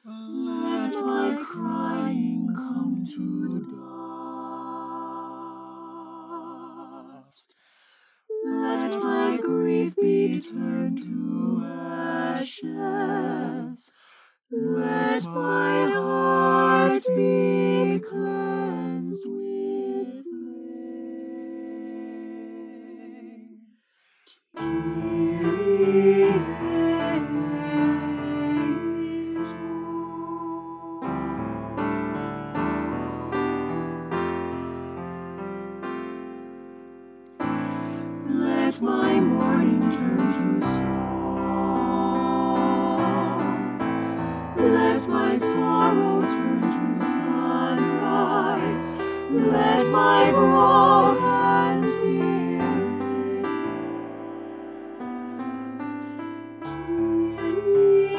Let our crying come to dust. Let my grief be turned to ashes. Let my heart be cleansed with flame. Kyrie eleison. Let my mourning turn to song. Let my sorrow turn to sunrise. Let my broken spirit rest. Kyrie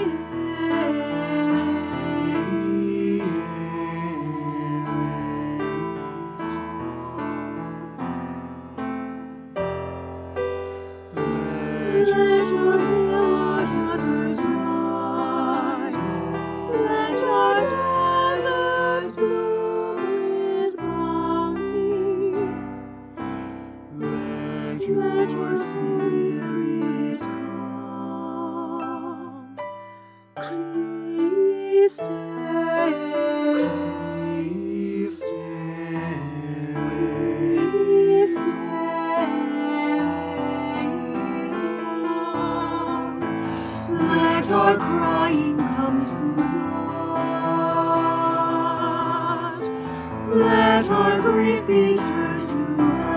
eleison. Let your willow daughters rise. Let your deserts bloom with bounty. Let your spirit come. Christe eleison. Let our crying come to dust. Let our grief be turned to